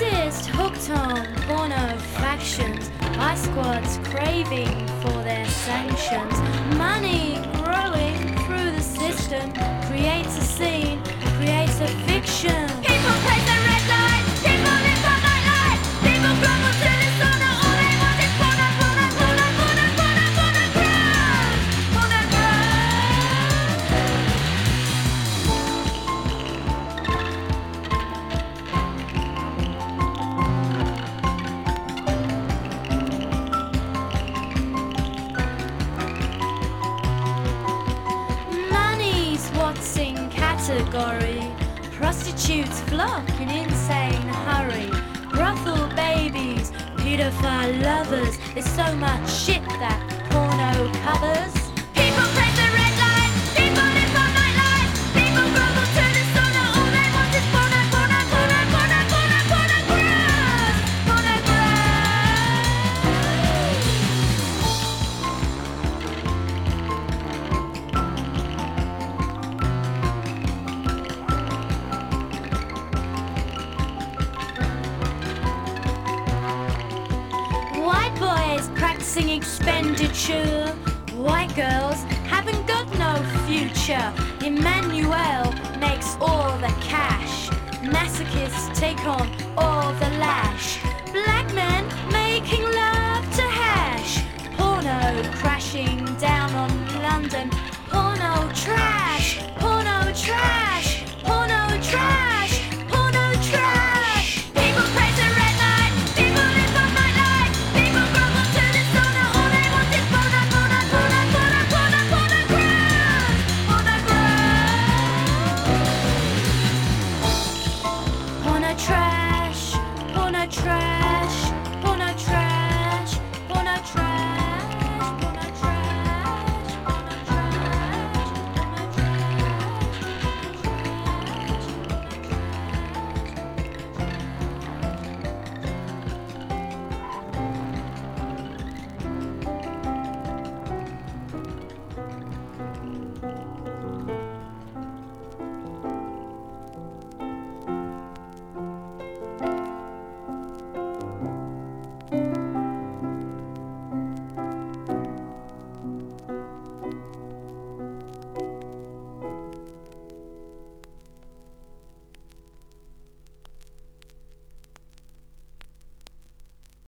Racist, hooked on porno factions, my squad's craving for their sanctions. Money growing through the system creates a scene, creates a fiction. People place their red light, people live on nightlife, people crumble to the sauna, all they want is porno, porno, porno, porno, porno, porno, porno, money's what's in category. Prostitutes flock in insane hurry. Brothel babies, pedophile lovers. There's so much shit that porno covers. People place their red light, people live on nightlife, people grovel to the sauna, all they want is porno, porno, porno, porno, porno, porno, gross, porno, white boys practicing expenditure. White girls haven't got no future. Emmanuel makes all the cash. Masochists take on all the lash. Black men making love to hash. Porno crashing down on London. Porno trash. Porno trash. Porno trash. Porno trash. People praise the red light. People live on nightlife. People grovel to the sauna. All they want is porno, porno, porno, porno, porno, porno, gross. Porno gross. Porno trash. Porno trash. Porno trash. Porno trash. Porno trash. Porno trash.